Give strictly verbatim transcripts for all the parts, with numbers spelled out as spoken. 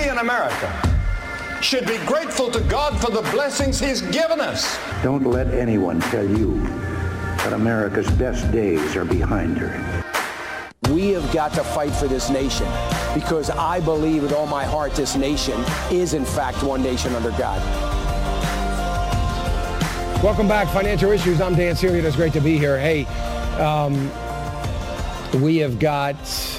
we in America should be grateful to God for the blessings he's given us. Don't let anyone tell you that America's best days are behind her. We have got to fight for this nation because I believe with all my heart this nation is in fact one nation under God. Welcome back, Financial Issues. I'm Dan Celia. It's great to be here. Hey, um, we have got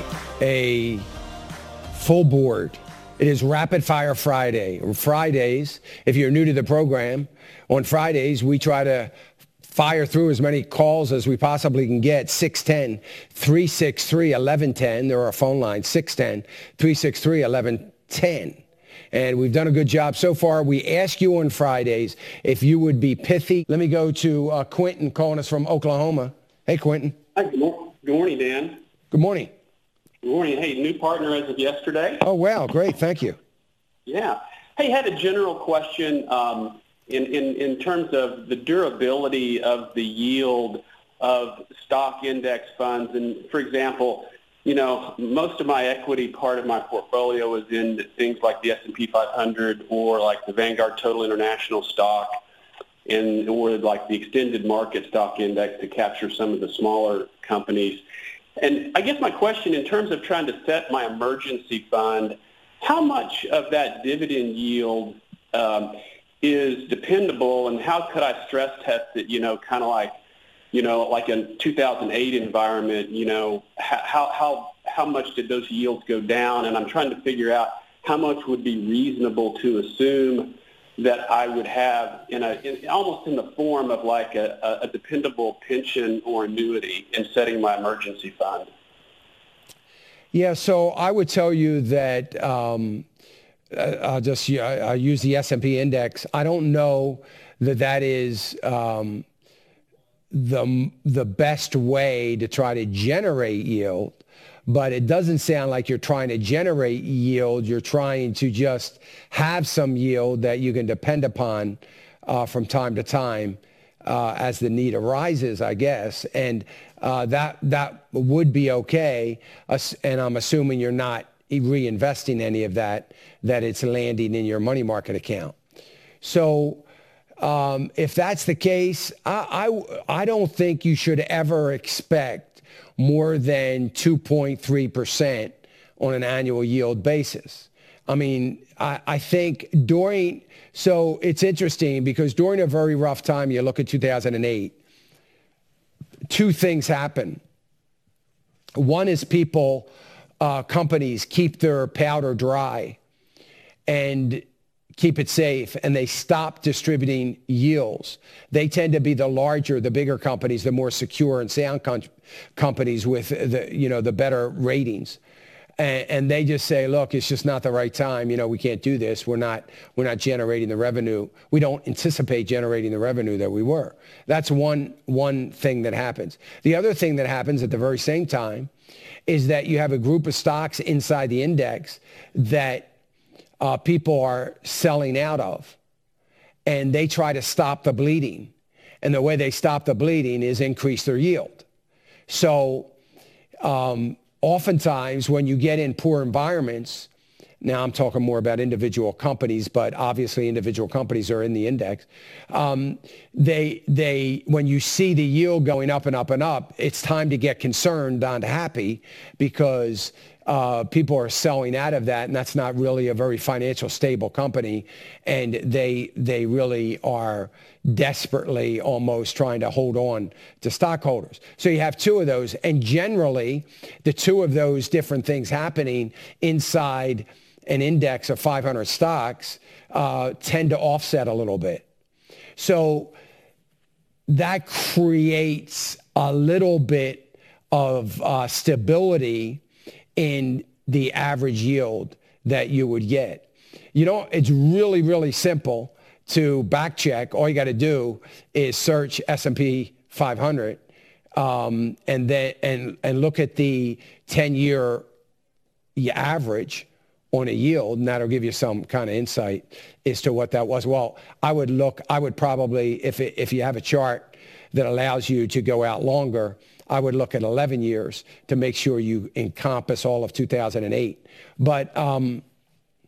a full board. It is Rapid Fire Friday. Fridays, if you're new to the program, on Fridays we try to fire through as many calls as we possibly can get. six one zero, three six three, one one one zero. There are phone lines, six one zero, three six three, one one one zero. And we've done a good job so far. We ask you on Fridays if you would be pithy. Let me go to uh, Quentin calling us from Oklahoma. Hey, Quentin. Hi, good, mor- good morning, Dan. Good morning. Good morning. Hey, new partner as of yesterday. Oh, wow. Great. Thank you. Yeah. Hey, had a general question um, in, in, in terms of the durability of the yield of stock index funds. And, for example, you know, most of my equity part of my portfolio is in things like the S and P five hundred or like the Vanguard Total International Stock and or like the Extended Market Stock Index to capture some of the smaller companies. And I guess my question in terms of trying to set my emergency fund, how much of that dividend yield um, is dependable, and how could I stress test it, you know, kind of like, you know, like in two thousand eight environment, you know, how how how much did those yields go down? And I'm trying to figure out how much would be reasonable to assume that I would have in a in, almost in the form of like a, a dependable pension or annuity in setting my emergency fund. Yeah, so I would tell you that um, I'll just I'll use the S and P index. I don't know that that is um, the the best way to try to generate yield. But it doesn't sound like you're trying to generate yield. You're trying to just have some yield that you can depend upon uh, from time to time uh, as the need arises, I guess. And uh, that that would be okay. Uh, and I'm assuming you're not reinvesting any of that, that it's landing in your money market account. So um, if that's the case, I, I, I don't think you should ever expect more than two point three percent on an annual yield basis. I mean, I, I think during, so it's interesting because during a very rough time, you look at two thousand eight, two things happen. One is people, uh, companies keep their powder dry and keep it safe, and they stop distributing yields. They tend to be the larger, the bigger companies, the more secure and sound com- companies with the, you know, the better ratings. And, and they just say, look, it's just not the right time. You know, we can't do this. We're not, we're not generating the revenue. We don't anticipate generating the revenue that we were. That's one, one thing that happens. The other thing that happens at the very same time is that you have a group of stocks inside the index that Uh, people are selling out of, and they try to stop the bleeding. And the way they stop the bleeding is increase their yield. So um, oftentimes when you get in poor environments, now I'm talking more about individual companies, but obviously individual companies are in the index. Um, they, they, when you see the yield going up and up and up, it's time to get concerned, not happy, because Uh, people are selling out of that, and that's not really a very financial stable company, and they they really are desperately almost trying to hold on to stockholders. So you have two of those, and generally the two of those different things happening inside an index of five hundred stocks uh, tend to offset a little bit. So that creates a little bit of uh, stability in the average yield that you would get. You know, it's really, really simple to back check. All you got to do is search S and P five hundred um, and then and and look at the ten-year average on a yield, and that'll give you some kind of insight as to what that was. Well, I would look, I would probably, if it, if you have a chart that allows you to go out longer, I would look at eleven years to make sure you encompass all of two thousand eight. But um,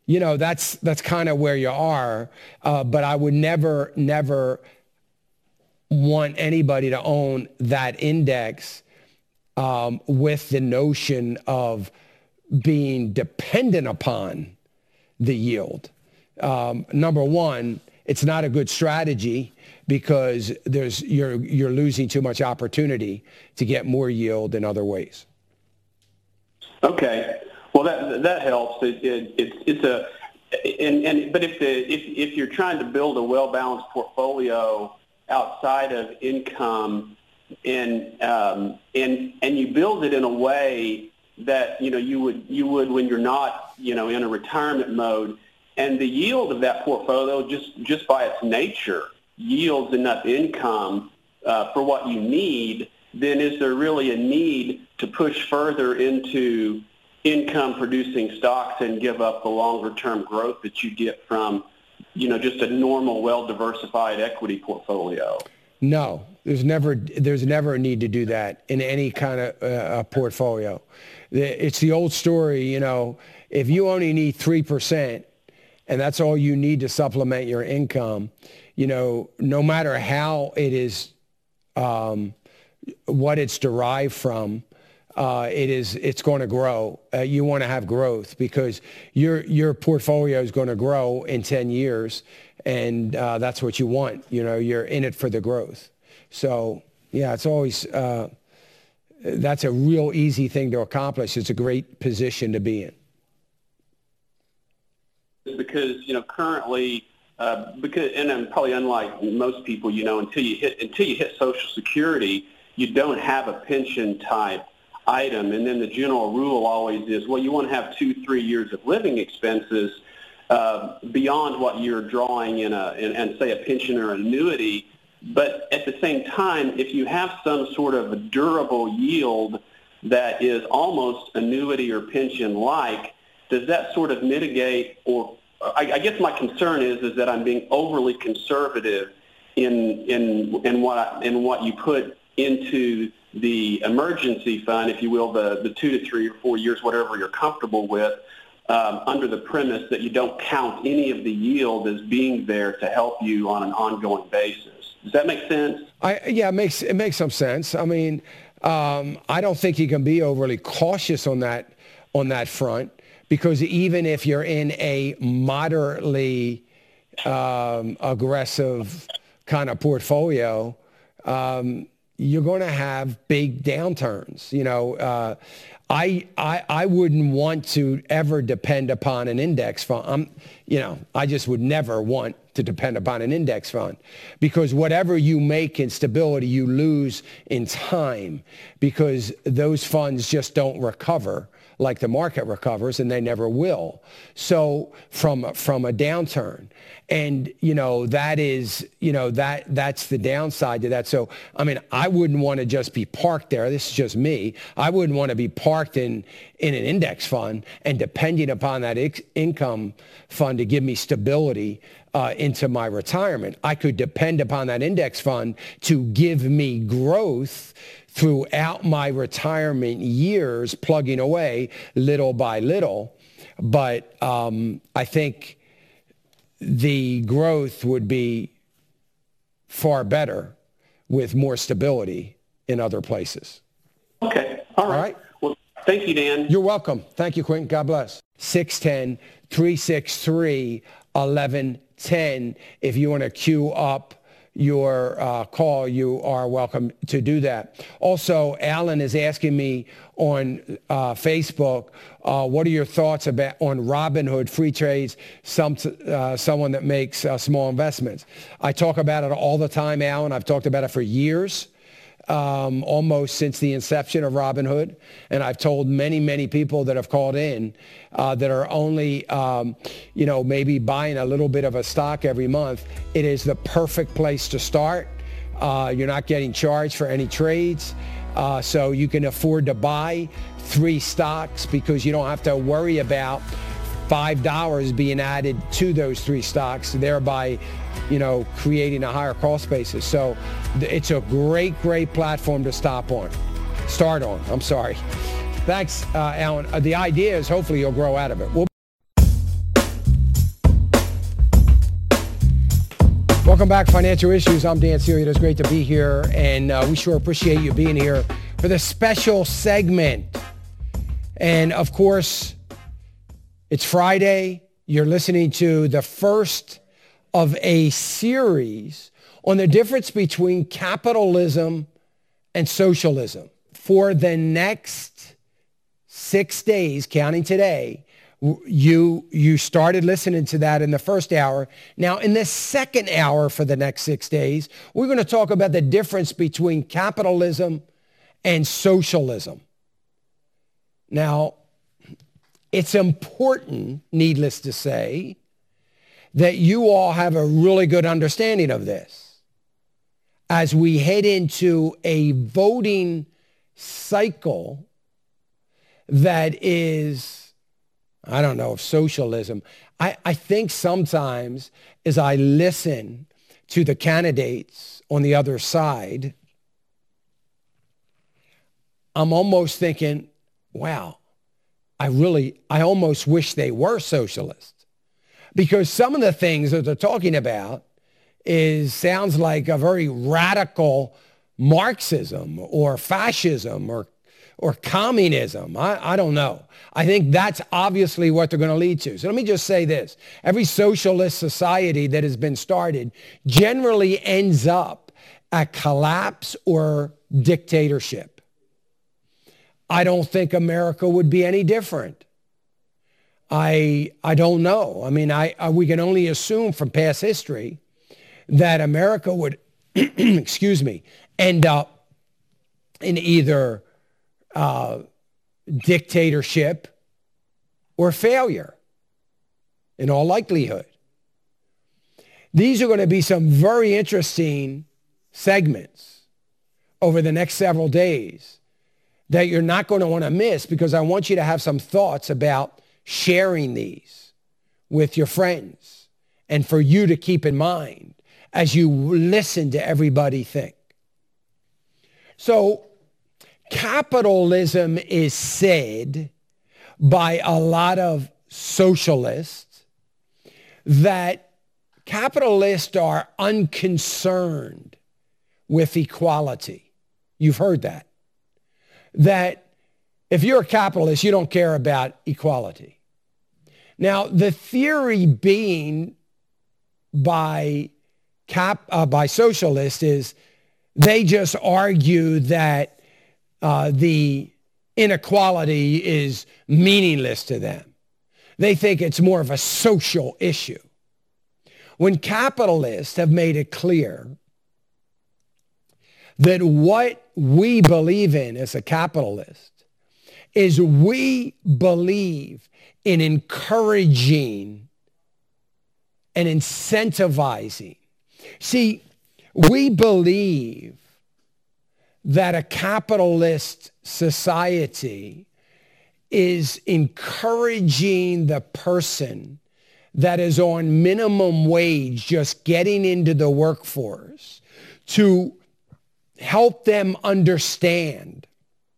you know, that's that's kind of where you are. Uh, but I would never, never want anybody to own that index um, with the notion of being dependent upon the yield. Um, number one, it's not a good strategy because there's you're you're losing too much opportunity to get more yield in other ways. Okay, well that that helps. It, it, it's it's a and, and but if the if if you're trying to build a well-balanced portfolio outside of income and um, and and you build it in a way that you know you would you would when you're not you know in a retirement mode, and the yield of that portfolio just just by its nature yields enough income uh, for what you need, then is there really a need to push further into income producing stocks and give up the longer term growth that you get from you know just a normal well diversified equity portfolio? No, there's never there's never a need to do that in any kind of uh, portfolio. It's the old story, you know, if you only need three percent and that's all you need to supplement your income, you know, no matter how it is, um, what it's derived from, uh, it is, it's going to grow. Uh, you want to have growth because your, your portfolio is going to grow in ten years. And uh, that's what you want. You know, you're in it for the growth. So, yeah, it's always, uh, that's a real easy thing to accomplish. It's a great position to be in. Because, you know, currently, uh, because, and I'm probably unlike most people, you know, until you hit, until you hit Social Security, you don't have a pension type item. And then the general rule always is, well, you want to have two, three years of living expenses Uh, beyond what you're drawing in a, in, and say a pension or annuity. But at the same time, if you have some sort of a durable yield that is almost annuity or pension-like, does that sort of mitigate, or I, I guess my concern is is that I'm being overly conservative in in in what I, in what you put into the emergency fund, if you will, the the two to three or four years, whatever you're comfortable with. Um, under the premise that you don't count any of the yield as being there to help you on an ongoing basis. Does that make sense? I, yeah, it makes it makes some sense. I mean, um, I don't think you can be overly cautious on that on that front because even if you're in a moderately um, aggressive kind of portfolio, um, you're going to have big downturns. You know. Uh, I, I I wouldn't want to ever depend upon an index fund. I'm, you know, I just would never want to depend upon an index fund because whatever you make in stability, you lose in time because those funds just don't recover like the market recovers, and they never will. So from from a downturn, and you know that is you know that that's the downside to that. So I mean, I wouldn't want to just be parked there. This is just me. I wouldn't want to be parked in in an index fund and depending upon that ex- income fund to give me stability uh, into my retirement. I could depend upon that index fund to give me growth throughout my retirement years, plugging away little by little. But um, I think the growth would be far better with more stability in other places. Okay. All right. All right. Well, thank you, Dan. You're welcome. Thank you, Quentin. God bless. six one zero, three six three, one one one zero. If you want to queue up your uh, call, you are welcome to do that. Also, Alan is asking me on uh, Facebook, uh, what are your thoughts about on Robinhood free trades, some uh, someone that makes uh, small investments? I talk about it all the time, Alan. I've talked about it for years, um, almost since the inception of Robinhood. And I've told many, many people that have called in uh, that are only, um, you know, maybe buying a little bit of a stock every month. It is the perfect place to start. Uh, you're not getting charged for any trades. Uh, so you can afford to buy three stocks because you don't have to worry about five dollars being added to those three stocks, thereby, you know, creating a higher cost basis. So it's a great, great platform to stop on. Start on, I'm sorry. Thanks, uh, Alan. Uh, the idea is hopefully you'll grow out of it. We'll Welcome back, Financial Issues. I'm Dan Celia. It's great to be here, and uh, we sure appreciate you being here for this special segment. And of course, it's Friday. You're listening to the first of a series on the difference between capitalism and socialism. For the next six days, counting today, you you started listening to that in the first hour. Now, in the second hour for the next six days, we're going to talk about the difference between capitalism and socialism. Now, it's important, needless to say, that you all have a really good understanding of this as we head into a voting cycle that is, I don't know if socialism. I, I think sometimes as I listen to the candidates on the other side, I'm almost thinking, wow, I really, I almost wish they were socialists. Because some of the things that they're talking about is sounds like a very radical Marxism or fascism or or communism. I, I don't know. I think that's obviously what they're going to lead to. So let me just say this. Every socialist society that has been started generally ends up at collapse or dictatorship. I don't think America would be any different. I, I don't know. I mean, I, I we can only assume from past history that America would, excuse me, end up in either Uh, dictatorship or failure, in all likelihood. These are going to be some very interesting segments over the next several days that you're not going to want to miss, because I want you to have some thoughts about sharing these with your friends and for you to keep in mind as you listen to everybody think. So, capitalism is said by a lot of socialists that capitalists are unconcerned with equality. You've heard that. That if you're a capitalist, you don't care about equality. Now, the theory being by cap uh, by socialists is they just argue that Uh, the inequality is meaningless to them. They think it's more of a social issue. When capitalists have made it clear that what we believe in as a capitalist is we believe in encouraging and incentivizing. See, we believe that a capitalist society is encouraging the person that is on minimum wage just getting into the workforce to help them understand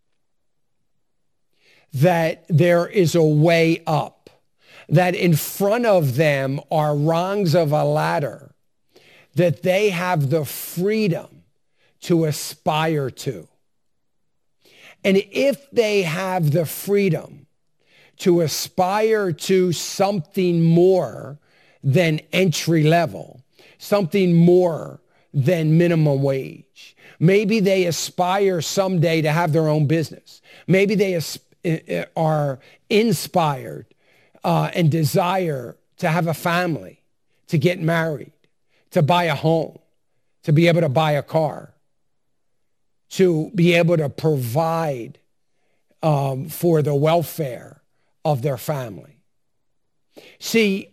that there is a way up, that in front of them are rungs of a ladder that they have the freedom to aspire to. And if they have the freedom to aspire to something more than entry level, something more than minimum wage, maybe they aspire someday to have their own business. Maybe they asp- are inspired uh, and desire to have a family, to get married, to buy a home, to be able to buy a car, to be able to provide um, for the welfare of their family. See,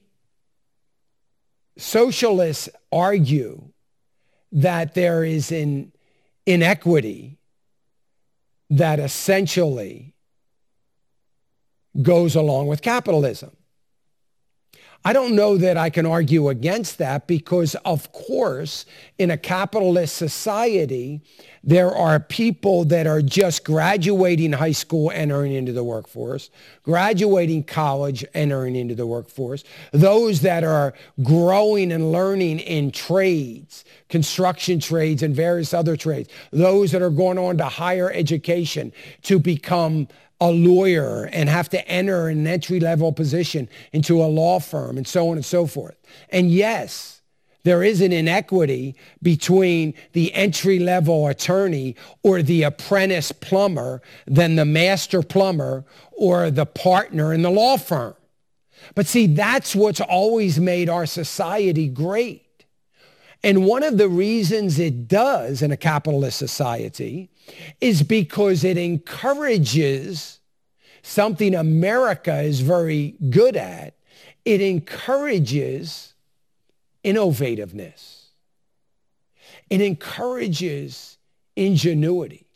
socialists argue that there is an inequity that essentially goes along with capitalism. I don't know that I can argue against that because, of course, in a capitalist society, there are people that are just graduating high school, entering into the workforce, graduating college, entering into the workforce, those that are growing and learning in trades, construction trades and various other trades, those that are going on to higher education to become a lawyer and have to enter an entry-level position into a law firm and so on and so forth. And yes, there is an inequity between the entry-level attorney or the apprentice plumber than the master plumber or the partner in the law firm. But see, that's what's always made our society great. And one of the reasons it does in a capitalist society is because it encourages something America is very good at. It encourages innovativeness. It encourages ingenuity.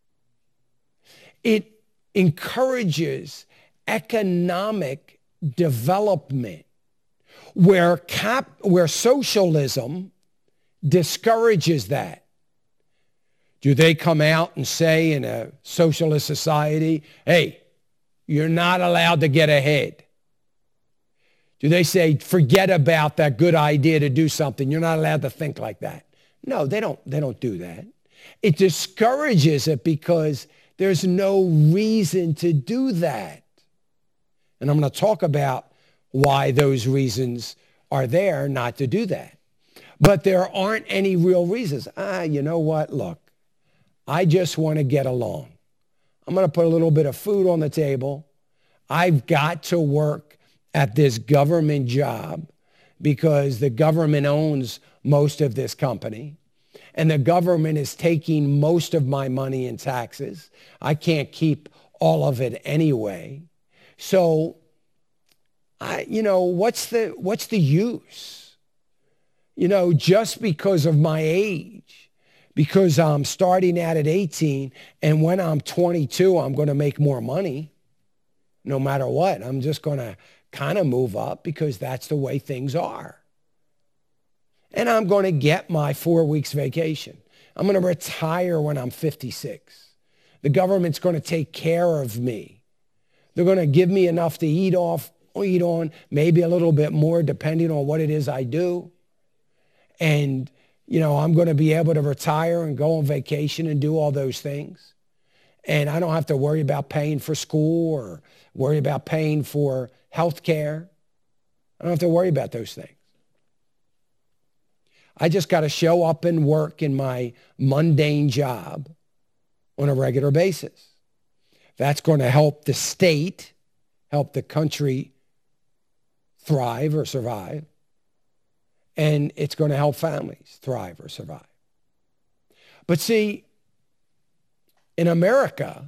It encourages economic development where cap, where socialism discourages that. Do they come out and say in a socialist society, hey, you're not allowed to get ahead? Do they say, forget about that good idea to do something, you're not allowed to think like that? No, they don't, they don't do that. It discourages it because there's no reason to do that. And I'm going to talk about why those reasons are there not to do that. But there aren't any real reasons. Ah, you know what? Look, I just want to get along. I'm going to put a little bit of food on the table. I've got to work at this government job because the government owns most of this company and the government is taking most of my money in taxes. I can't keep all of it anyway. So, I, you know, what's the, what's the use? You know, just because of my age, because I'm starting out at eighteen, and when I'm twenty-two, I'm going to make more money, no matter what. I'm just going to kind of move up because that's the way things are. And I'm going to get my four weeks vacation. I'm going to retire when I'm fifty-six. The government's going to take care of me. They're going to give me enough to eat off, eat on, maybe a little bit more depending on what it is I do. And, you know, I'm going to be able to retire and go on vacation and do all those things. And I don't have to worry about paying for school or worry about paying for health care. I don't have to worry about those things. I just got to show up and work in my mundane job on a regular basis. That's going to help the state, help the country thrive or survive. And it's going to help families thrive or survive. But see, in America,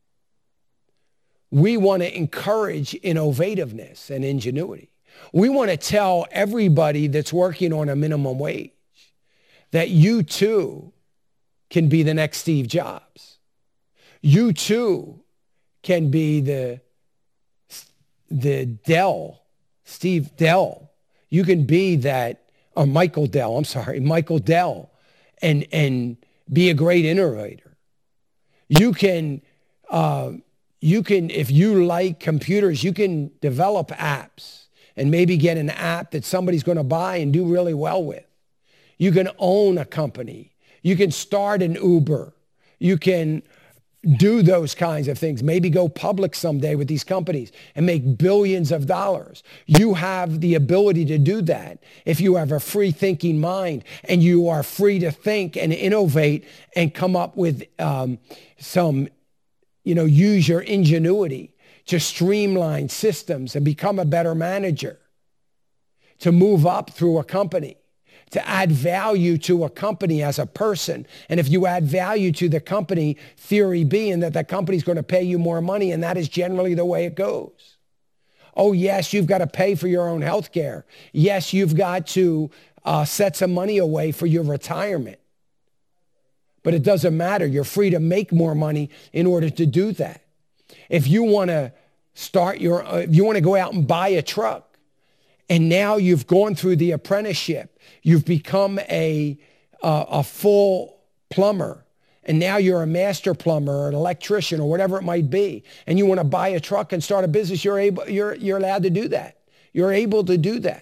we want to encourage innovativeness and ingenuity. We want to tell everybody that's working on a minimum wage that you too can be the next Steve Jobs. You too can be the, the Dell, Steve Dell. You can be that, or Michael Dell, I'm sorry, Michael Dell, and, and be a great innovator. You can, uh, you can, if you like computers, you can develop apps and maybe get an app that somebody's going to buy and do really well with. You can own a company. You can start an Uber. You can do those kinds of things. Maybe go public someday with these companies and make billions of dollars. You have the ability to do that if you have a free thinking mind and you are free to think and innovate and come up with um, some, you know, use your ingenuity to streamline systems and become a better manager, to move up through a company, to add value to a company as a person. And if you add value to the company, theory being that the company's going to pay you more money, and that is generally the way it goes. Oh, yes, you've got to pay for your own health care. Yes, you've got to uh, set some money away for your retirement. But it doesn't matter. You're free to make more money in order to do that. If you want to start your, uh, if you want to go out and buy a truck, And now you've gone through the apprenticeship. You've become a, uh, a full plumber. And now you're a master plumber or an electrician or whatever it might be. And you want to buy a truck and start a business, you're able, you're, you're allowed to do that. You're able to do that.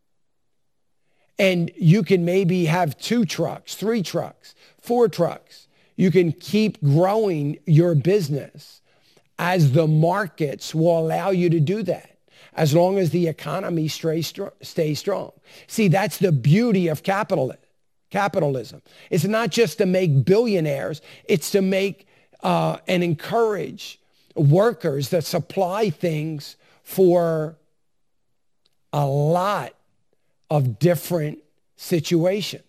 And you can maybe have two trucks, three trucks, four trucks. You can keep growing your business as the markets will allow you to do that, as long as the economy stays strong. See, that's the beauty of capitalism. Capitalism. It's not just to make billionaires. It's to make uh, and encourage workers that supply things for a lot of different situations.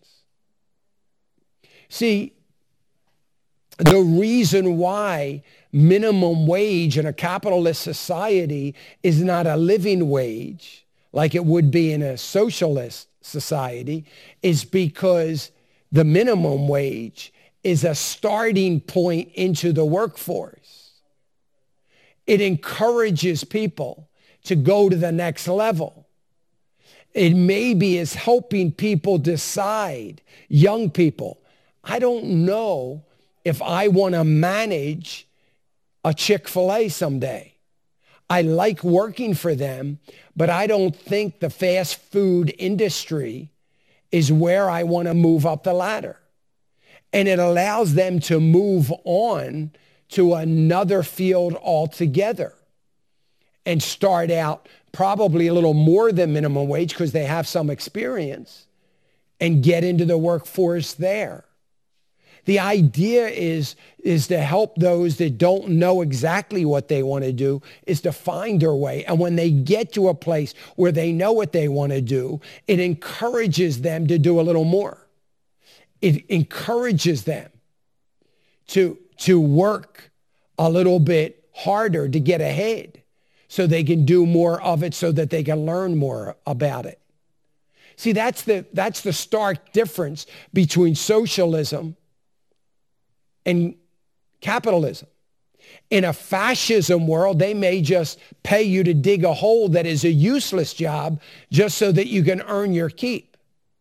See, the reason why minimum wage in a capitalist society is not a living wage like it would be in a socialist society is because the minimum wage is a starting point into the workforce. It encourages people to go to the next level. It maybe is helping people decide, young people, I don't know if I want to manage a Chick-fil-A someday. I like working for them, but I don't think the fast food industry is where I want to move up the ladder. And it allows them to move on to another field altogether and start out probably a little more than minimum wage because they have some experience and get into the workforce there. The idea is, is to help those that don't know exactly what they want to do, is to find their way. And when they get to a place where they know what they want to do, it encourages them to do a little more. It encourages them to, to work a little bit harder to get ahead so they can do more of it, so that they can learn more about it. See, that's the, that's the stark difference between socialism and capitalism. In a fascism world, they may just pay you to dig a hole that is a useless job just so that you can earn your keep.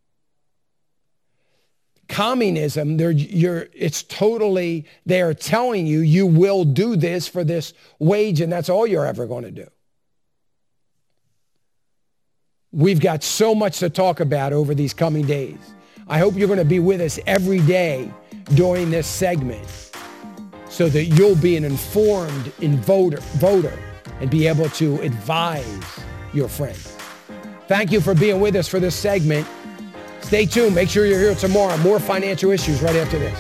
Communism, they're, you're, it's totally, they're telling you, you will do this for this wage, and that's all you're ever going to do. We've got so much to talk about over these coming days. I hope you're going to be with us every day during this segment so that you'll be an informed in voter, voter and be able to advise your friends. Thank you for being with us for this segment. Stay tuned. Make sure you're here tomorrow. More financial issues right after this.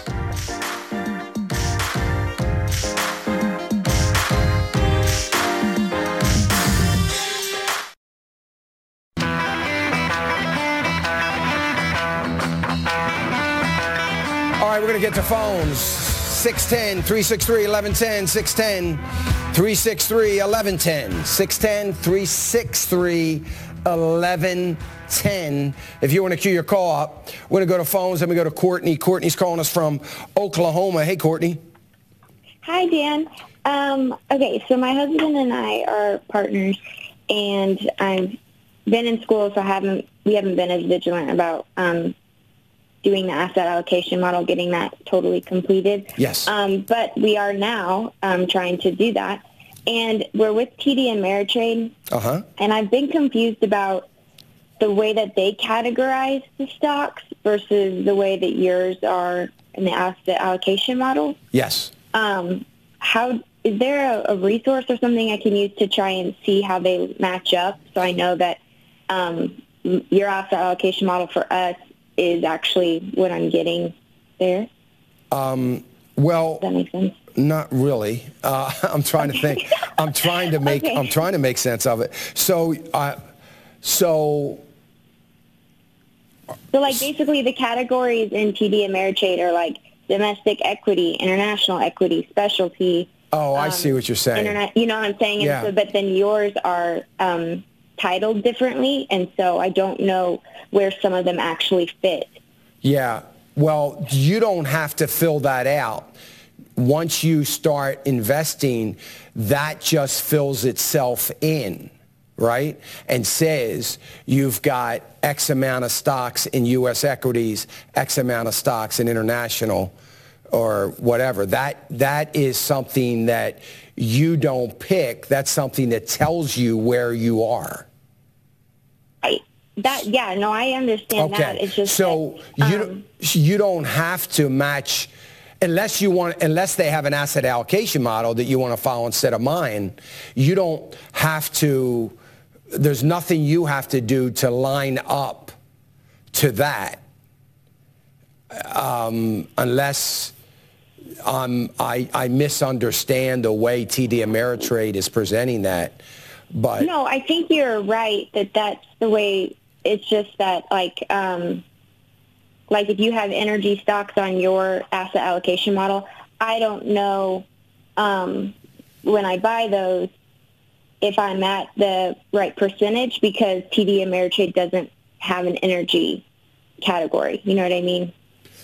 All right, we're going to get to phones. six one zero, three six three, one one one zero, six one zero, three six three, one one one zero, six one zero, three six three, one one one zero. If you want to queue your call up, we're going to go to phones, then we go to Courtney. Courtney's calling us from Oklahoma. Hey, Courtney. Hi, Dan. Um, okay, so my husband and I are partners, and I've been in school, so I haven't we haven't been as vigilant about um, doing the asset allocation model, getting that totally completed. Yes. Um, but we are now um, trying to do that. And we're with T D Ameritrade. Uh-huh. And I've been confused about the way that they categorize the stocks versus the way that yours are in the asset allocation model. Yes. Um, how is there a, a resource or something I can use to try and see how they match up so I know that um, your asset allocation model for us is actually what I'm getting there? Um, well, Does that make sense? Not really. Uh, I'm trying to think. I'm trying to make. Okay. I'm trying to make sense of it. So, uh, so. So, like, basically, the categories in T D Ameritrade are like domestic equity, international equity, specialty. Oh, I um, see what you're saying. Internet, you know what I'm saying? Yeah. And so, but then yours are um, titled differently, and so I don't know where some of them actually fit. Yeah. Well, you don't have to fill that out. Once you start investing, that just fills itself in. right, and says you've got X amount of stocks in U S equities, X amount of stocks in international or whatever, that that is something that you don't pick. That's something that tells you where you are. I, that yeah, no, I understand okay. that. It's just so that, um, you don't, you don't have to match unless you want unless they have an asset allocation model that you want to follow instead of mine. You don't have to. There's nothing you have to do to line up to that, um, unless um, I, I misunderstand the way T D Ameritrade is presenting that. But no, I think you're right that that's the way. It's just that, like, um, like if you have energy stocks on your asset allocation model, I don't know um, when I buy those if I'm at the right percentage because T D Ameritrade doesn't have an energy category. You know what I mean?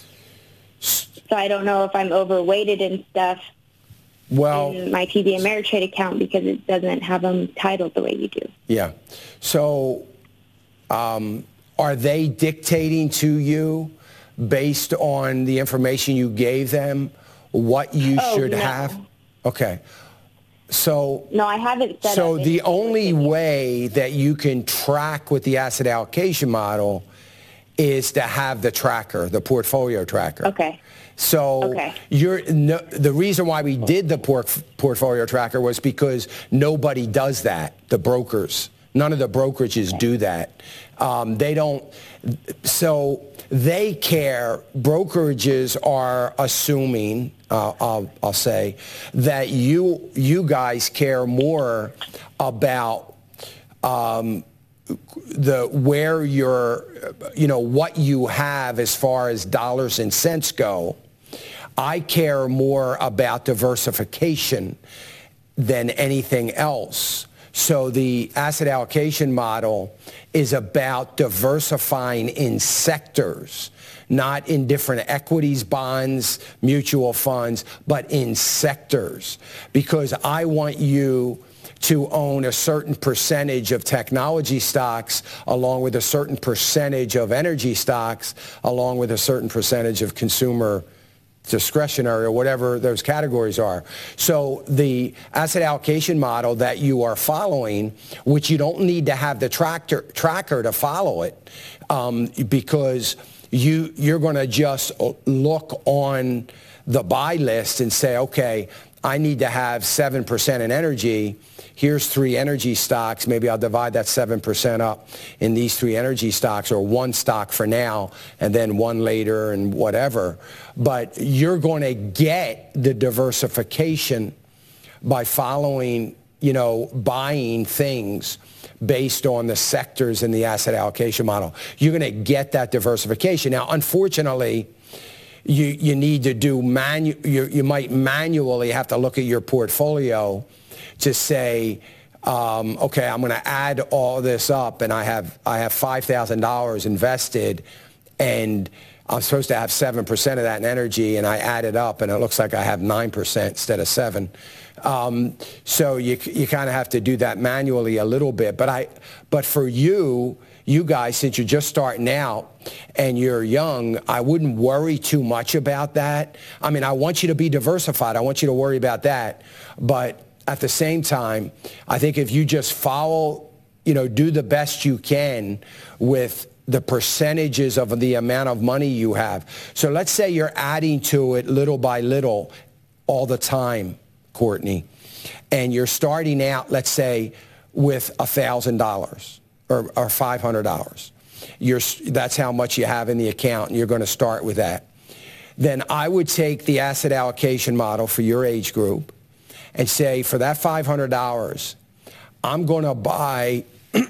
So I don't know if I'm overweighted in stuff well, in my T D Ameritrade account because it doesn't have them titled the way you do. Yeah. So um, are they dictating to you based on the information you gave them what you oh, should no. have? Okay. So no, I haven't set So up the only way that you can track with the asset allocation model is to have the tracker, the portfolio tracker. Okay. So okay. you're no, the reason why we did the port, portfolio tracker was because nobody does that. The brokers, none of the brokerages okay. do that. Um, they don't. So they care. Brokerages are assuming. Uh, I'll, I'll say that you you guys care more about um, the where you're, you know, what you have as far as dollars and cents go. I care more about diversification than anything else. So the asset allocation model is about diversifying in sectors, not in different equities, bonds, mutual funds, but in sectors. Because I want you to own a certain percentage of technology stocks along with a certain percentage of energy stocks along with a certain percentage of consumer discretionary or whatever those categories are. So the asset allocation model that you are following, which you don't need to have the tractor, tracker to follow it, um, because you, you're going to just look on the buy list and say, okay, I need to have seven percent in energy. Here's three energy stocks. Maybe I'll divide that seven percent up in these three energy stocks, or one stock for now and then one later and whatever. But you're going to get the diversification by following, you know, buying things based on the sectors in the asset allocation model. You're going to get that diversification. Now, unfortunately, you, you need to do manu- you, you might manually have to look at your portfolio to say, um, okay, I'm going to add all this up, and I have I have five thousand dollars invested, and I'm supposed to have seven percent of that in energy, and I add it up, and it looks like I have nine percent instead of seven. Um, so you you kind of have to do that manually a little bit. But I but for you, you guys, since you're just starting out and you're young, I wouldn't worry too much about that. I mean, I want you to be diversified. I want you to worry about that. But at the same time, I think if you just follow, you know, do the best you can with the percentages of the amount of money you have. So let's say you're adding to it little by little all the time, Courtney, and you're starting out, let's say, with one thousand dollars or, or five hundred dollars. You're, that's how much you have in the account, and you're going to start with that. Then I would take the asset allocation model for your age group and say, for that five hundred dollars, I'm going to buy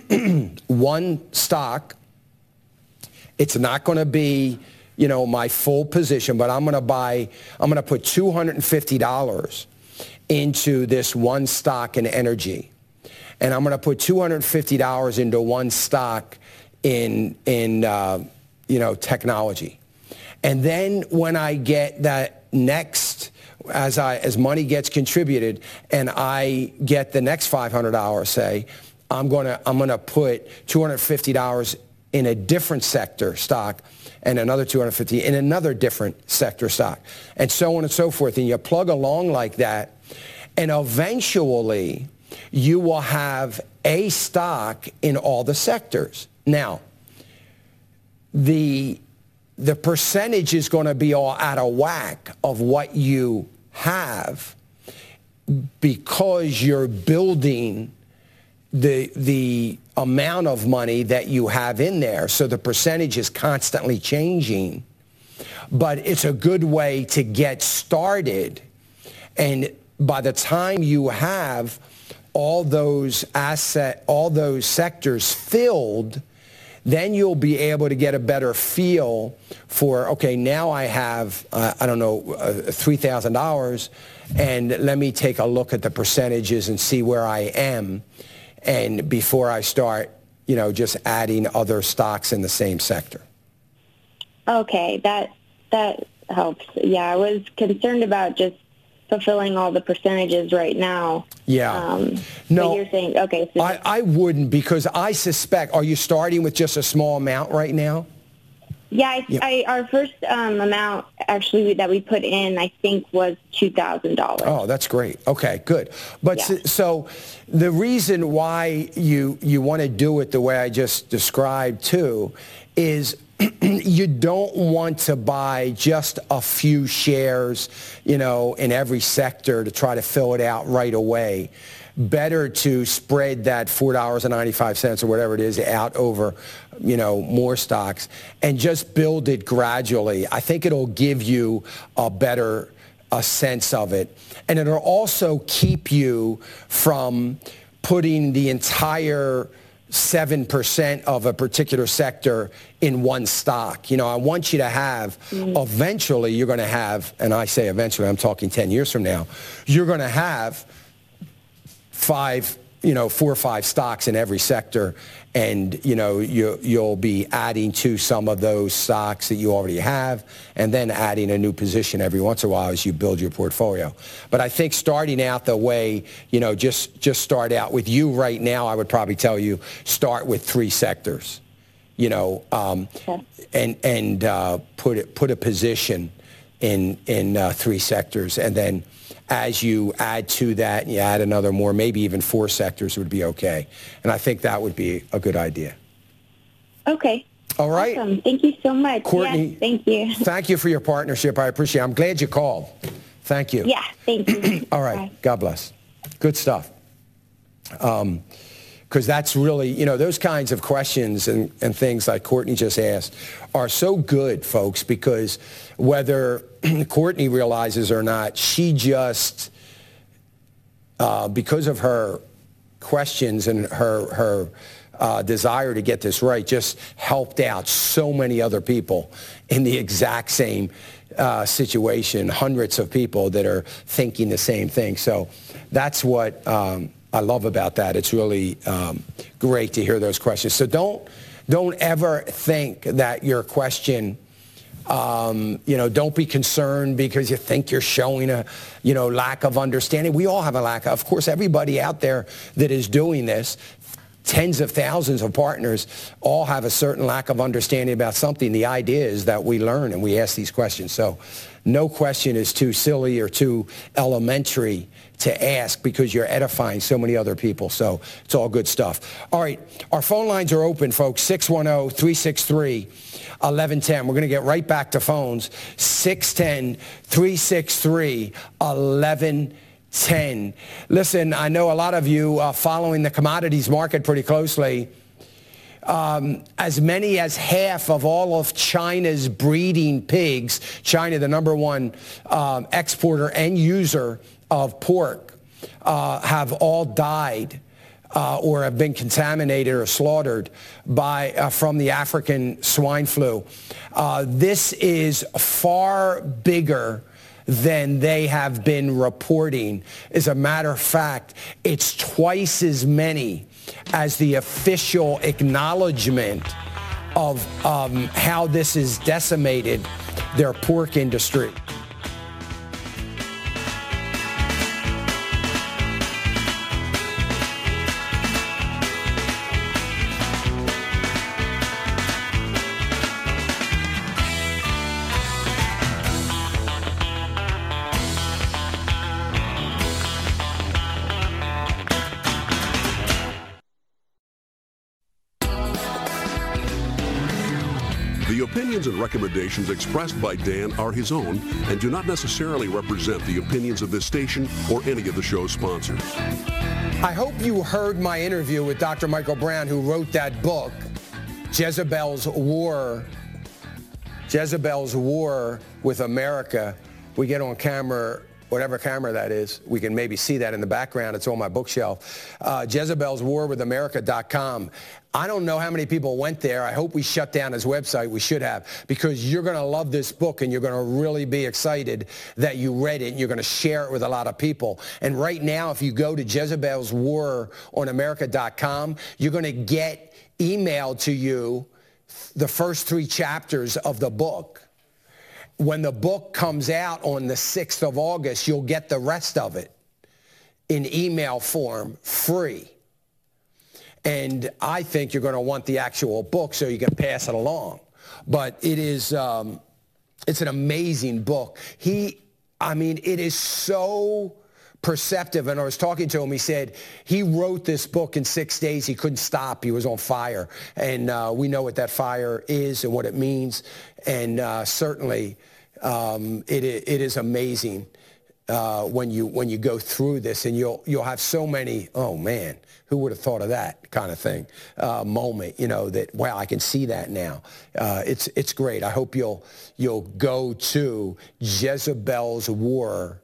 one stock. It's not going to be, you know, my full position, but I'm going to buy, I'm going to put two hundred fifty dollars into this one stock in energy. And I'm going to put two hundred fifty dollars into one stock in, in uh, you know, technology. And then when I get that next, as I as money gets contributed and I get the next five hundred dollars, say, I'm going to I'm going to put two hundred fifty dollars in a different sector stock and another two hundred fifty dollars in another different sector stock, and so on and so forth. And you plug along like that, and eventually you will have a stock in all the sectors. Now, the the percentage is going to be all out of whack of what you have because you're building the the amount of money that you have in there. So the percentage is constantly changing. But it's a good way to get started. And by the time you have all those asset, all those sectors filled, then you'll be able to get a better feel for, okay, now I have, uh, I don't know, uh, three thousand dollars, and let me take a look at the percentages and see where I am, and before I start, you know, just adding other stocks in the same sector. Okay, that that helps. Yeah, I was concerned about just fulfilling all the percentages right now. Yeah. Um, no, but you're saying, okay. So I, I wouldn't, because I suspect, are you starting with just a small amount right now? Yeah, I, Yeah. I, our first um, amount actually that we put in, I think, was two thousand dollars. Oh, that's great. Okay, good. But Yeah. so, so the reason why you you want to do it the way I just described too is you don't want to buy just a few shares, you know, in every sector to try to fill it out right away. Better to spread that four dollars and ninety-five cents or whatever it is out over, you know, more stocks and just build it gradually. I think it'll give you a better a sense of it. And it'll also keep you from putting the entire seven percent of a particular sector in one stock. You know, I want you to have, mm-hmm. eventually you're going to have, and I say eventually, I'm talking ten years from now, you're going to have five, you know, four or five stocks in every sector, and, you know, you, you'll be adding to some of those stocks that you already have, and then adding a new position every once in a while as you build your portfolio. But I think starting out the way, you know, just, just start out with you right now, I would probably tell you, start with three sectors, you know, um, okay. and, and uh, put, it, put a position in, in uh, three sectors, and then as you add to that, and you add another more, maybe even four sectors would be okay. And I think that would be a good idea. Okay. All right. Awesome. Thank you so much. Courtney, yes, thank you. Thank you for your partnership. I appreciate it. I'm glad you called. Thank you. Yeah, thank you. All right. Bye. God bless. Good stuff. Um, because that's really, you know, those kinds of questions and, and things like Courtney just asked are so good, folks, because whether Courtney realizes or not, she just, uh, because of her questions and her, her uh, desire to get this right, just helped out so many other people in the exact same uh, situation, hundreds of people that are thinking the same thing. So that's what um, I love about that. It's really um, great to hear those questions. So don't don't ever think that your question, um, you know, don't be concerned because you think you're showing a, you know, lack of understanding. We all have a lack of, of course, everybody out there that is doing this, tens of thousands of partners, all have a certain lack of understanding about something. The idea is that we learn and we ask these questions. So no question is too silly or too elementary to ask because you're edifying so many other people. So it's all good stuff. All right, our phone lines are open, folks, six one zero, three six three, one one one zero. We're going to get right back to phones, six one zero, three six three, one one one zero. Listen, I know a lot of you are following the commodities market pretty closely. Um, as many as half of all of China's breeding pigs, China, the number one um, exporter and user of pork, uh, have all died uh, or have been contaminated or slaughtered by uh, from the African swine flu. Uh, this is far bigger than they have been reporting. As a matter of fact, it's twice as many as the official acknowledgement of um, how this has decimated their pork industry. The opinions and recommendations expressed by Dan are his own and do not necessarily represent the opinions of this station or any of the show's sponsors. I hope you heard my interview with Doctor Michael Brown, who wrote that book, Jezebel's War, Jezebel's War with America. We get on camera, whatever camera that is. We can maybe see that in the background. It's on my bookshelf. Uh, Jezebel's War with America dot com. I don't know how many people went there. I hope we shut down his website. We should have, because you're going to love this book and you're going to really be excited that you read it and you're going to share it with a lot of people. And right now, if you go to Jezebel's War on America dot com, you're going to get emailed to you the first three chapters of the book. When the book comes out on the sixth of August, you'll get the rest of it in email form, free. And I think you're going to want the actual book so you can pass it along. But it is, um, it's an amazing book. He, I mean, it is so perceptive. And I was talking to him. He said he wrote this book in six days. He couldn't stop. He was on fire. And uh, we know what that fire is and what it means. And uh, certainly um, it, it is amazing uh, when you when you go through this. And you'll you'll have so many, oh, man, who would have thought of that kind of thing, uh, moment, you know, that, wow, I can see that now. Uh, it's it's great. I hope you'll you'll go to Jezebel's War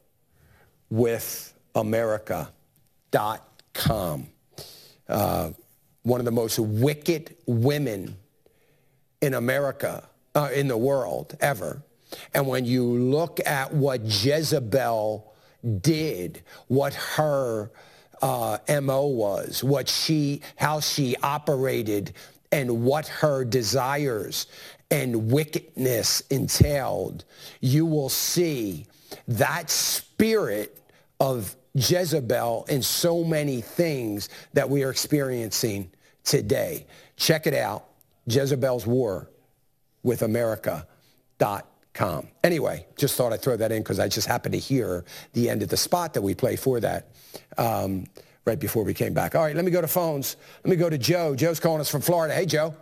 with America dot com. Uh, one of the most wicked women in America, uh, in the world ever. And when you look at what Jezebel did, what her uh, M O was, what she, how she operated, and what her desires and wickedness entailed, you will see that spirit of Jezebel in so many things that we are experiencing today. Check it out, Jezebel's War with America dot com. Anyway, just thought I'd throw that in because I just happened to hear the end of the spot that we play for that um, right before we came back. All right, let me go to phones. Let me go to Joe. Joe's calling us from Florida. Hey, Joe.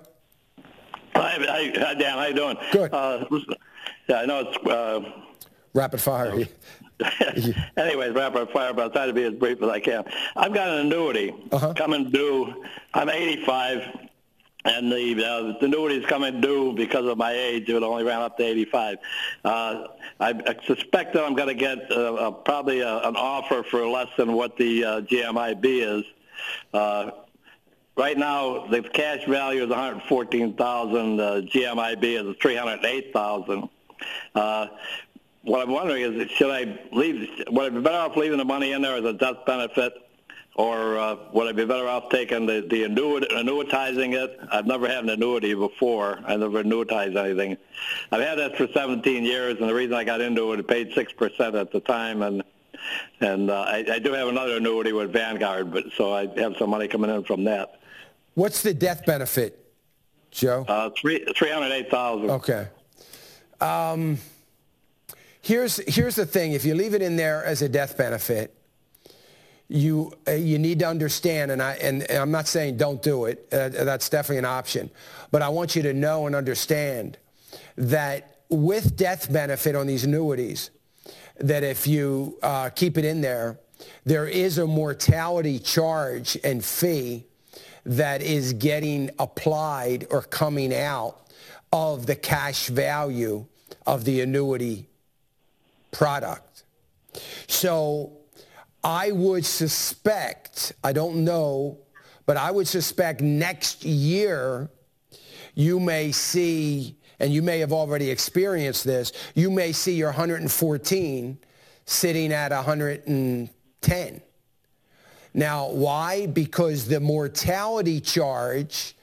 Hi, hi Dan. How you doing? Good. Uh, yeah, I know it's... Uh, rapid fire. Anyways, rapid fire, but I'll try to be as brief as I can. I've got an annuity uh-huh. coming due. I'm eighty-five. And the, uh, the annuity is coming due because of my age. It only ran up to eighty-five. Uh, I, I suspect that I'm going to get uh, uh, probably a, an offer for less than what the uh, G M I B is. Uh, right now, the cash value is one hundred fourteen thousand dollars. Uh, G M I B is three hundred eight thousand dollars. Uh, what I'm wondering is, should I leave? Would I be better off leaving the money in there as a death benefit? Or uh, would I be better off taking the, the annuit, annuitizing it? I've never had an annuity before. I never annuitized anything. I've had that for seventeen years, and the reason I got into it, it paid six percent at the time, and and uh, I, I do have another annuity with Vanguard, but so I have some money coming in from that. What's the death benefit, Joe? Uh, three three hundred eight thousand. Okay. Um, here's here's the thing: if you leave it in there as a death benefit, You uh, you need to understand, and I and, and I'm not saying don't do it. Uh, that's definitely an option, but I want you to know and understand that with death benefit on these annuities, that if you uh, keep it in there, there is a mortality charge and fee that is getting applied or coming out of the cash value of the annuity product. So I would suspect, I don't know, but I would suspect next year you may see, and you may have already experienced this, you may see your one hundred fourteen sitting at one hundred ten. Now, why? Because the mortality charge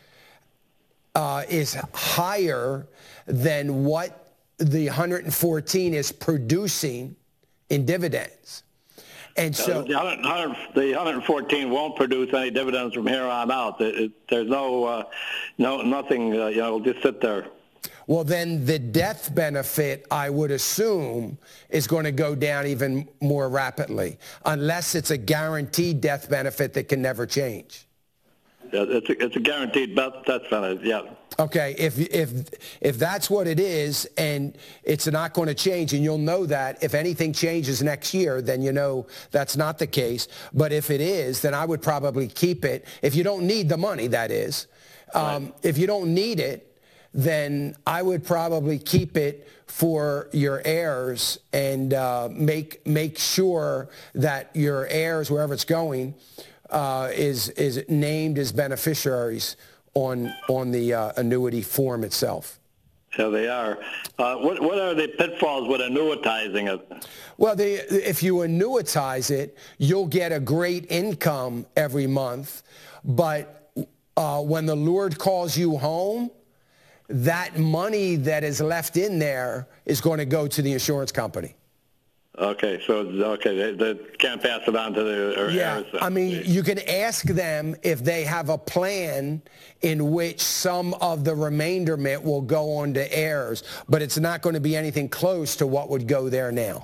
uh, is higher than what the one hundred fourteen is producing in dividends. And so uh, the, one hundred, the one hundred fourteen won't produce any dividends from here on out. It, it, there's no, uh, no, nothing. Uh, you know, it'll just sit there. Well, then the death benefit, I would assume, is going to go down even more rapidly, unless it's a guaranteed death benefit that can never change. It's a, it's a guaranteed best benefit, yeah. Okay, if if if that's what it is, and it's not going to change, and you'll know that if anything changes next year, then you know that's not the case. But if it is, then I would probably keep it. If you don't need the money, that is. Um, right. If you don't need it, then I would probably keep it for your heirs and uh, make make sure that your heirs, wherever it's going, uh, is is named as beneficiaries on on the uh, annuity form itself. Yeah, they are. Uh, what what are the pitfalls with annuitizing it? Well, they, if you annuitize it, you'll get a great income every month, but uh, when the Lord calls you home, that money that is left in there is going to go to the insurance company. Okay, so okay, they, they can't pass it on to the or yeah. heirs. I mean, you can ask them if they have a plan in which some of the remainderment will go on to heirs, but it's not going to be anything close to what would go there now.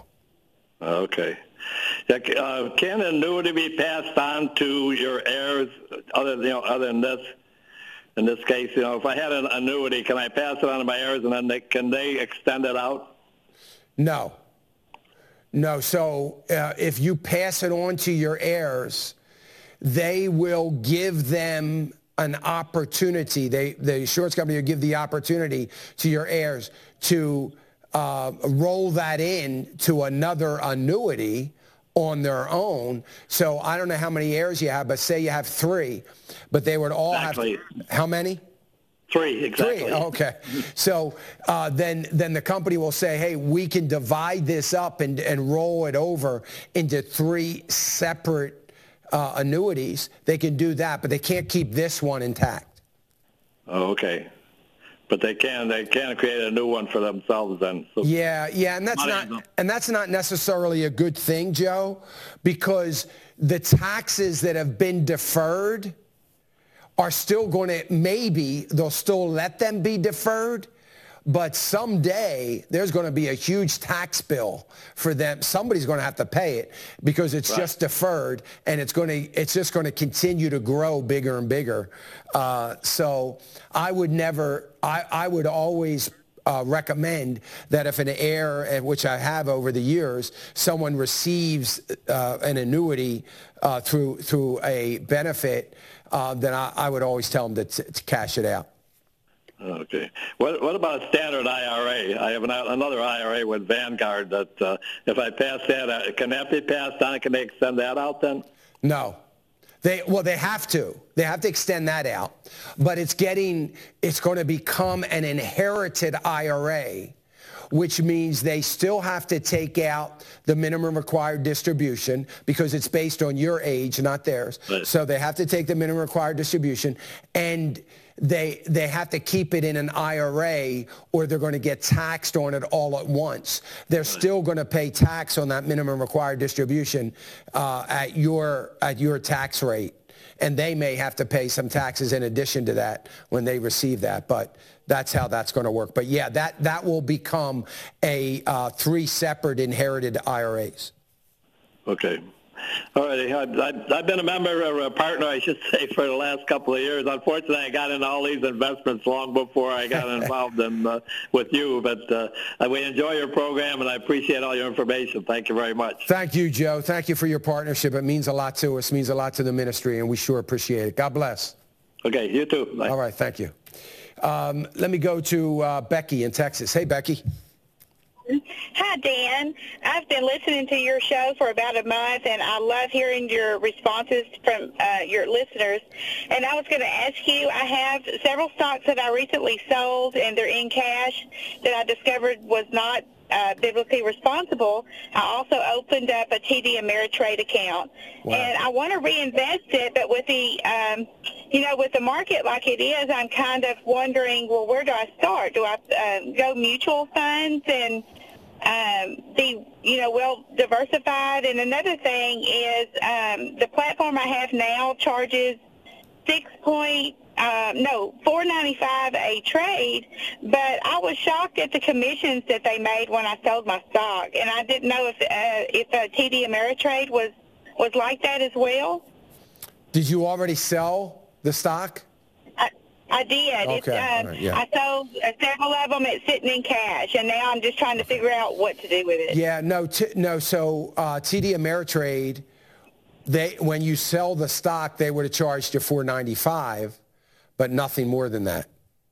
Okay. Yeah, uh, can an annuity be passed on to your heirs other you know other than this? In this case, you know, if I had an annuity, can I pass it on to my heirs, and then they, can they extend it out? No. No, so uh, if you pass it on to your heirs, they will give them an opportunity. They, the insurance company will give the opportunity to your heirs to uh, roll that in to another annuity on their own. So I don't know how many heirs you have, but say you have three, but they would all exactly. have, how many? Three, exactly. Three, okay. So uh, then then the company will say, hey, we can divide this up and, and roll it over into three separate uh, annuities. They can do that, but they can't keep this one intact. Oh, okay. But they can they can create a new one for themselves then. So yeah, yeah, and that's not and that's not necessarily a good thing, Joe, because the taxes that have been deferred are still going to, maybe they'll still let them be deferred, but someday there's going to be a huge tax bill for them. Somebody's going to have to pay it because it's right. just deferred, and it's going to it's just going to continue to grow bigger and bigger. Uh, so I would never, I, I would always uh, recommend that if an heir, which I have over the years, someone receives uh, an annuity uh, through through a benefit, Uh, then I, I would always tell them to, t- to cash it out. Okay. What, what about a standard I R A? I have an, another I R A with Vanguard that uh, if I pass that, uh, can that be passed on? Can they extend that out then? No. They, well, they have to. They have to extend that out. But it's getting, it's going to become an inherited I R A, which means they still have to take out the minimum required distribution because it's based on your age, not theirs. Right. So they have to take the minimum required distribution, and they they have to keep it in an I R A or they're going to get taxed on it all at once. They're right. still going to pay tax on that minimum required distribution uh, at your at your tax rate. And they may have to pay some taxes in addition to that when they receive that. But that's how that's going to work. But, yeah, that, that will become a uh, three separate inherited I R As. Okay. All right. I've, I've been a member or a partner, I should say, for the last couple of years. Unfortunately, I got into all these investments long before I got involved in uh, with you. But uh, we enjoy your program, and I appreciate all your information. Thank you very much. Thank you, Joe. Thank you for your partnership. It means a lot to us, means a lot to the ministry, and we sure appreciate it. God bless. Okay. You too. Bye. All right. Thank you. Um, let me go to uh, Becky in Texas. Hey, Becky. Hi, Dan. I've been listening to your show for about a month, and I love hearing your responses from uh, your listeners. And I was going to ask you, I have several stocks that I recently sold, and they're in cash, that I discovered was not uh, biblically responsible. I also opened up a T D Ameritrade account. Wow. And I want to reinvest it, but with the, um, you know, with the market like it is, I'm kind of wondering, well, where do I start? Do I uh, go mutual funds and um, be, you know, well diversified? And another thing is um, the platform I have now charges six point Um, no, four ninety-five a trade, but I was shocked at the commissions that they made when I sold my stock, and I didn't know if uh, if uh, T D Ameritrade was was like that as well. Did you already sell the stock? I, I did. Okay. It's, um, right, yeah. I sold uh, several of them. It's sitting in cash, and now I'm just trying to figure out what to do with it. Yeah, no, t- no. So uh, T D Ameritrade, they when you sell the stock, they would have charged you four ninety-five, but nothing more than that.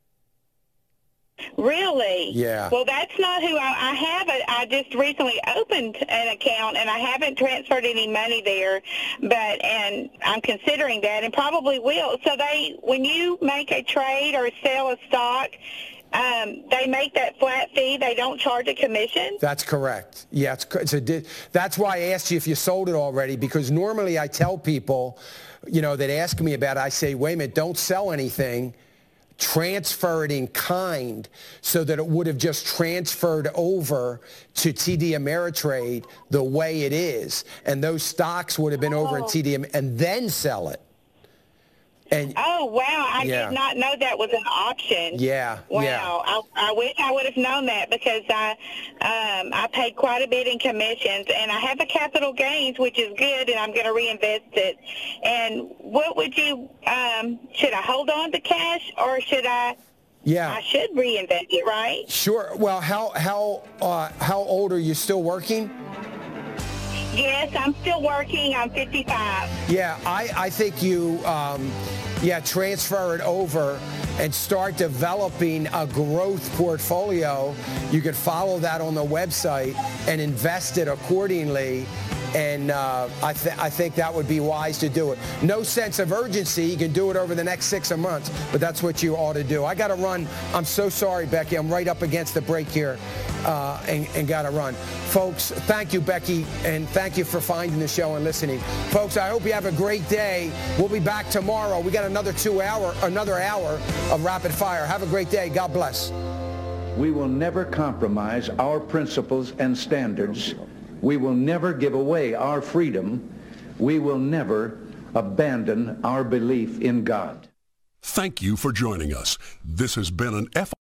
Really? Yeah. Well, that's not who I, I have. A, I just recently opened an account, and I haven't transferred any money there, but and I'm considering that, and probably will. So they, when you make a trade or sell a stock, um, they make that flat fee. They don't charge a commission. That's correct. Yeah, it's, it's a. di- That's why I asked you if you sold it already, because normally I tell people, you know, that ask me about it, I say, wait a minute, don't sell anything. Transfer it in kind so that it would have just transferred over to T D Ameritrade the way it is. And those stocks would have been over in T D M and then sell it. And oh, wow. I yeah. did not know that was an option. Yeah. Wow. Yeah. I, I wish I would have known that because I um, I paid quite a bit in commissions, and I have a capital gains, which is good, and I'm going to reinvest it. And what would you, um, should I hold on to cash or should I? Yeah. I should reinvest it, right? Sure. Well, how, how, uh, how old are you? Still working? Yes, I'm still working. I'm fifty-five. Yeah, I, I think you, um, yeah, transfer it over and start developing a growth portfolio. You could follow that on the website and invest it accordingly. And uh, I, th- I think that would be wise to do it. No sense of urgency. You can do it over the next six months, but that's what you ought to do. I got to run. I'm so sorry, Becky. I'm right up against the break here uh, and, and got to run. Folks, thank you, Becky, and thank you for finding the show and listening. Folks, I hope you have a great day. We'll be back tomorrow. We got another two hour, another hour of rapid fire. Have a great day. God bless. We will never compromise our principles and standards. We will never give away our freedom. We will never abandon our belief in God. Thank you for joining us. This has been an F